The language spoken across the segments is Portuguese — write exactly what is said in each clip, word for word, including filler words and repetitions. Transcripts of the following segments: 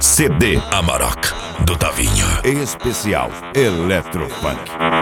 C D Amarok, do Tavinho. Especial Electrofunk.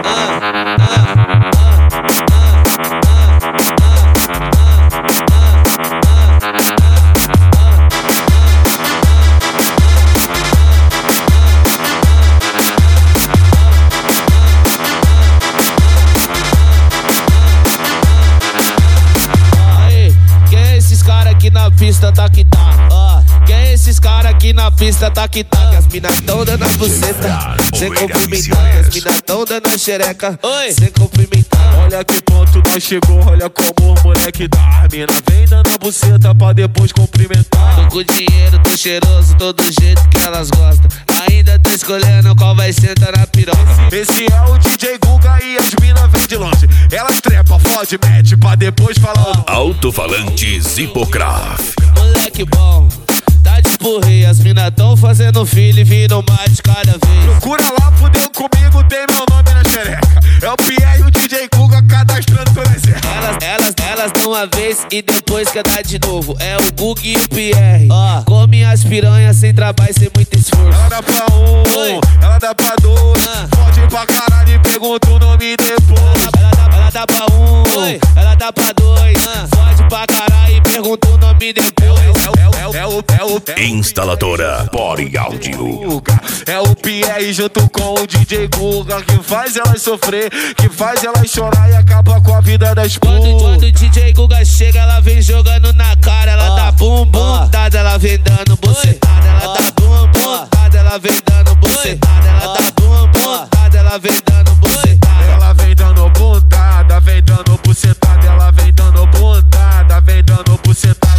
Aqui na pista tá que tá, ó. Quem é esses caras aqui na pista tá que tá? Que as minas tão dando a buceta sem cumprimentar, que as minas tão dando a xereca sem cumprimentar. Olha que ponto nós chegou, olha como o moleque dá. A mina vem dando a buceta pra depois cumprimentar. Tô com dinheiro, tô cheiroso, todo jeito que elas gostam. Ainda tô escolhendo qual vai sentar na piroca. Esse é o D J Guga e as mina vem de longe. Elas trepa, fode, mete pra depois falar. Alto-falantes Hipocraf. Moleque bom, tá de porrei. As mina tão fazendo filho e viram mais de cada vez. Procura lá, fudeu comigo, tem meu nome na xereca. É o Pierre e o D J Guga cadastrando todas elas. Elas, elas, elas dão uma vez e depois quer dar de novo. É o Guga e o Pierre. Ó, come as piranhas sem trabalho, sem muito esforço. Ela dá pra um, Oi. ela dá pra dois. Ah. Fode pra caralho e pergunta o nome depois. Ela dá, ela dá pra um, Oi. ela dá pra dois. Ah. Fode pra caralho e pergunta o nome depois. É o, é o, é o, é o Instaladora Body Audio. É o Pierre junto com o D J Guga que faz elas sofrer, que faz elas chorar e acaba com a vida das putas. Quando, quando o D J Guga chega, ela vem jogando na cara. Ela oh, dá bum bum, oh. dada, ela vem dando bucetada. Ela oh. dá bum bum, dada, ela vem dando bucetada. Ela dá bum bum, dada, ela vem dando bucetada. Ela vem dando bundada, vem dando bucetada. Ela vem dando bundada, vem dando bucetada.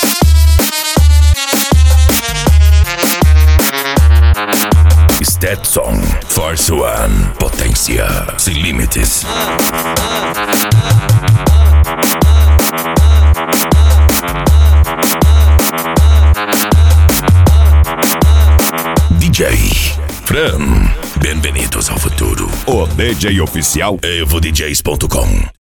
Stetson, Force One, potência sem limites. D J Fran, bem-vindos ao futuro. O D J oficial evo d js ponto com.